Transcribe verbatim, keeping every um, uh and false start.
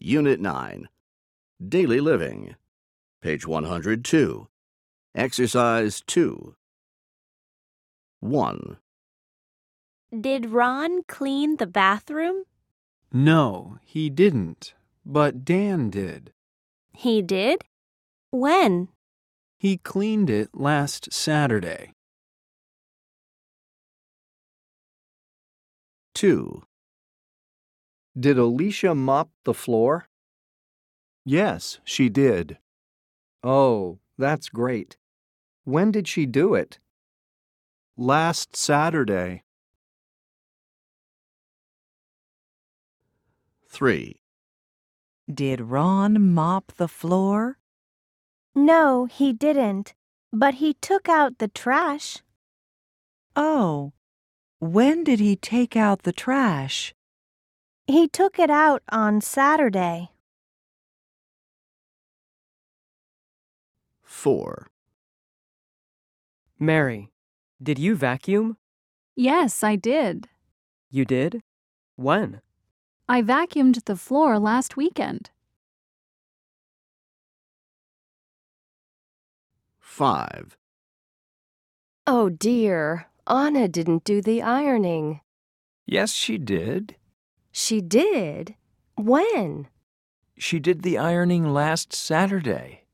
Unit nine, Daily Living, page one hundred two, Exercise two. one. Did Ron clean the bathroom? No, he didn't, but Dan did. He did? When? He cleaned it last Saturday. two. Did Alicia mop the floor? Yes, she did. Oh, that's great. When did she do it? Last Saturday. three. Did Ron mop the floor? No, he didn't, but he took out the trash. Oh, when did he take out the trash? He took it out on Saturday. four. Mary, did you vacuum? Yes, I did. You did? When? I vacuumed the floor last weekend. five. Oh dear, Anna didn't do the ironing. Yes, she did. She did? When? She did the ironing last Saturday.